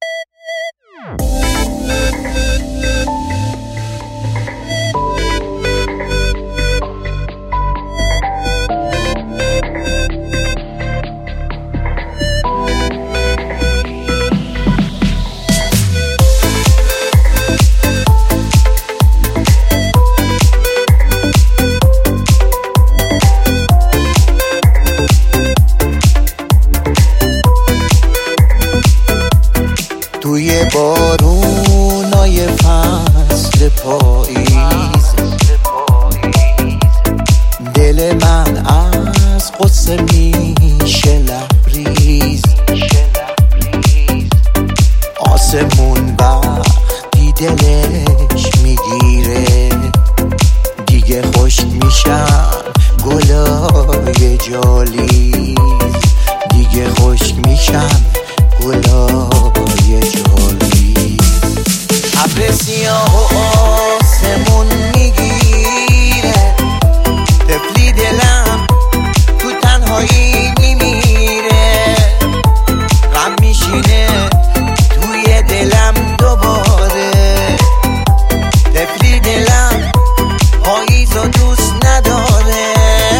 توی بارونای فصل پاییز دل من از قصه میشه لبریز. آسمون وقتی دلش میگیره دیگه خشک میشن گلای جالیز، دیگه خشک میشن گلای جالیز. ابر سیاه و آسمون میگیره، طفلی دلم تو تنهایی میمیره. غم میشینه توی دلم دوباره، طفلی دلم پاییزو دوست نداره.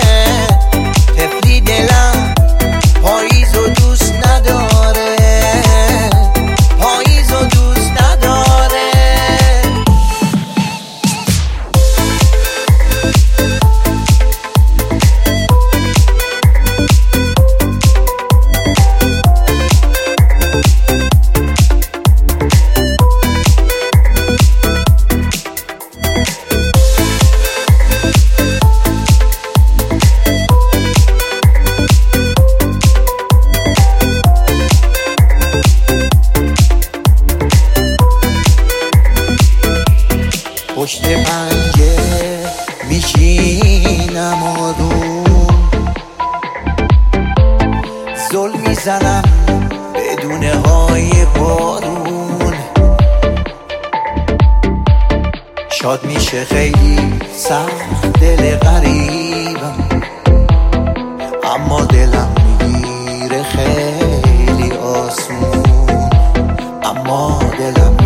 طفلی دلم پاییزو دوست نداره، پاییزو دوست نداره. پشت پنجره میشینم آروم، زل میزنم بدون های بارون. شاد میشه خیلی سخت دل غریبم، اما دلم میگیره خیلی آسون، اما دلم